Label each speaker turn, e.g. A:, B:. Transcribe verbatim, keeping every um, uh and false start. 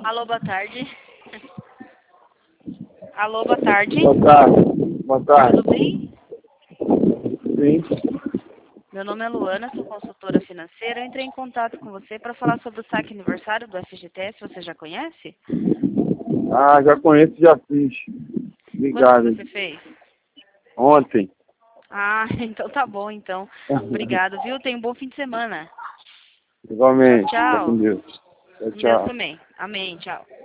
A: Alô, boa tarde. Alô, boa tarde.
B: Boa tarde. Boa tarde.
A: Tudo bem?
B: Sim.
A: Meu nome é Luana, sou consultora financeira. Eu entrei em contato com você para falar sobre o saque aniversário do F G T S. Você já conhece?
B: Ah, já conheço, já fiz. Obrigado.
A: Quando que você fez?
B: Ontem.
A: Ah, então tá bom, então. Obrigado, viu? Tenha um bom fim de semana.
B: Igualmente.
A: Tchau,
B: Fica com
A: tchau.
B: Deus. Tchau,
A: Com Deus
B: tchau.
A: também. Amém, tchau.